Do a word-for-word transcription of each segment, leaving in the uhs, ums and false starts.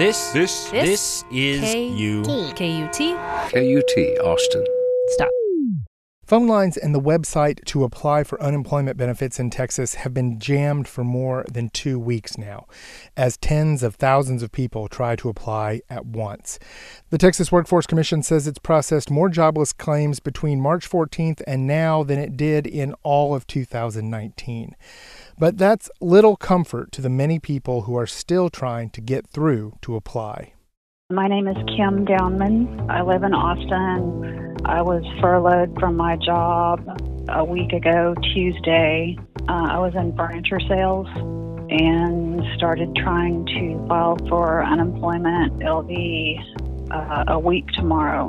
This, this, This, this is K- you. K U T. K U T, Austin. Stop. Phone lines and the website to apply for unemployment benefits in Texas have been jammed for more than two weeks now, as tens of thousands of people try to apply at once. The Texas Workforce Commission says it's processed more jobless claims between March fourteenth and now than it did in all of two thousand nineteen. But that's little comfort to the many people who are still trying to get through to apply. My name is Kim Downman. I live in Austin. I was furloughed from my job a week ago, Tuesday. Uh, I was in furniture sales and started trying to file for unemployment. It'll be uh, a week tomorrow.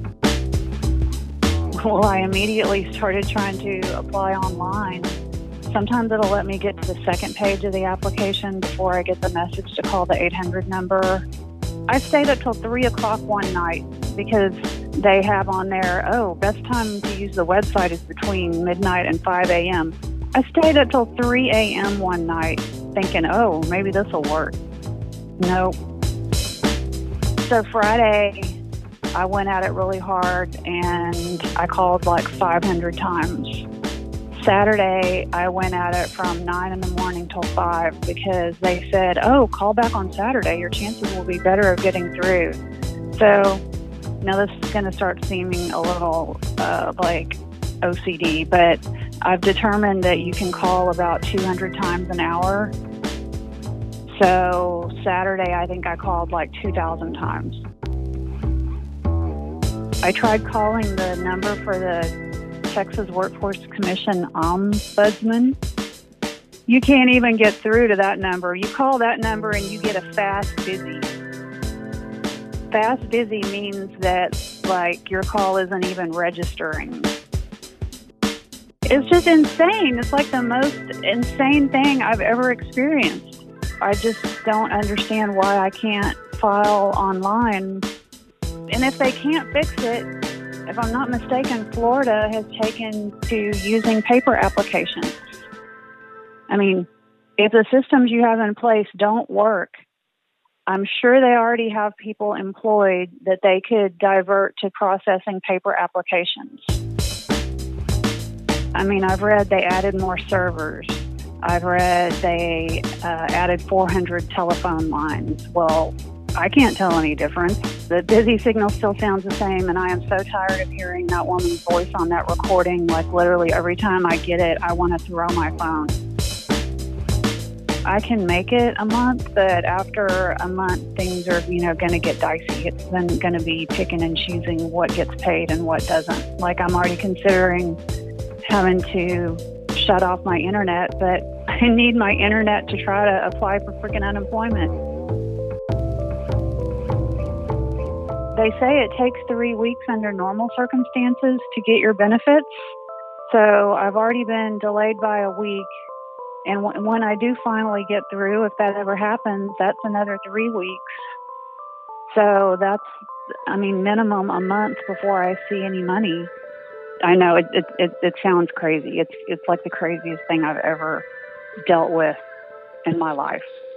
Well, I immediately started trying to apply online. Sometimes it'll let me get to the second page of the application before I get the message to call the eight hundred number. I stayed up till three o'clock one night because they have on there, oh, best time to use the website is between midnight and five a.m. I stayed up till three a.m. one night thinking, oh, maybe this will work. Nope. So Friday, I went at it really hard and I called like five hundred times. Saturday, I went at it from nine in the morning till five because they said, oh, call back on Saturday. Your chances will be better of getting through. So now this is going to start seeming a little uh, like O C D, but I've determined that you can call about two hundred times an hour. So Saturday, I think I called like two thousand times. I tried calling the number for the Texas Workforce Commission Ombudsman. You can't even get through to that number. You call that number and you get a fast busy. Fast busy means that, like, your call isn't even registering. It's just insane. It's like the most insane thing I've ever experienced. I just don't understand why I can't file online. And if they can't fix it, if I'm not mistaken, Florida has taken to using paper applications. I mean, if the systems you have in place don't work, I'm sure they already have people employed that they could divert to processing paper applications. I mean, I've read they added more servers. I've read they uh, added four hundred telephone lines. Well, I can't tell any difference. The busy signal still sounds the same, and I am so tired of hearing that woman's voice on that recording. Like, literally every time I get it, I want to throw my phone. I can make it a month, but after a month, things are, you know, going to get dicey. It's then going to be picking and choosing what gets paid and what doesn't. Like, I'm already considering having to shut off my internet, but I need my internet to try to apply for freaking unemployment. They say it takes three weeks under normal circumstances to get your benefits. So I've already been delayed by a week. And w- when I do finally get through, if that ever happens, that's another three weeks. So that's, I mean, minimum a month before I see any money. I know it, it, it, it sounds crazy. It's, it's like the craziest thing I've ever dealt with in my life.